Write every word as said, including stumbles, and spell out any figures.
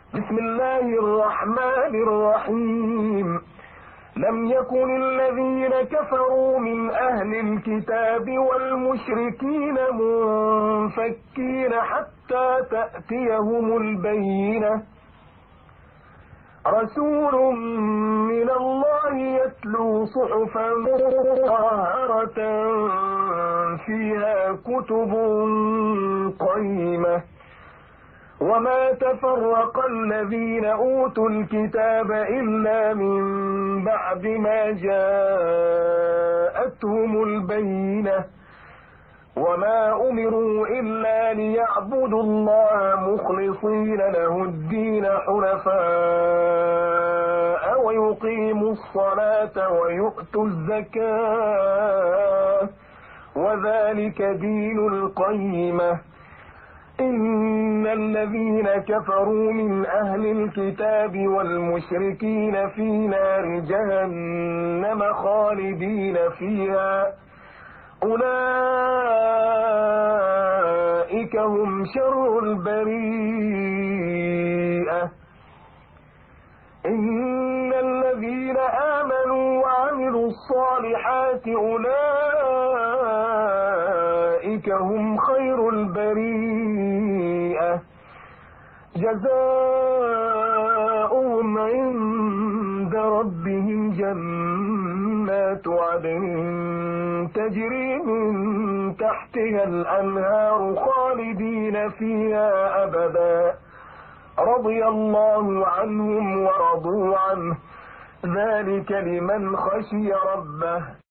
بسم الله الرحمن الرحيم. لم يكن الذين كفروا من أهل الكتاب والمشركين منفكين حتى تأتيهم البينة، رسول من الله يتلو صحفا مطهرة فيها كتب قيمة. وما تفرق الذين أوتوا الكتاب إلا من بعد ما جاءتهم البينة، وما أمروا إلا ليعبدوا الله مخلصين له الدين حنفاء ويقيموا الصلاة ويؤتوا الزكاة وذلك دين القيمة. إن الذين كفروا من أهل الكتاب والمشركين في نار جهنم خالدين فيها، أولئك هم شر البريئة. إن الذين آمنوا وعملوا الصالحات أولئك هم خير البريئة، جزاؤهم عند ربهم جنات عدن تجري من تحتها الأنهار خالدين فيها أبدا، رضي الله عنهم ورضوا عنه، ذلك لمن خشي ربه.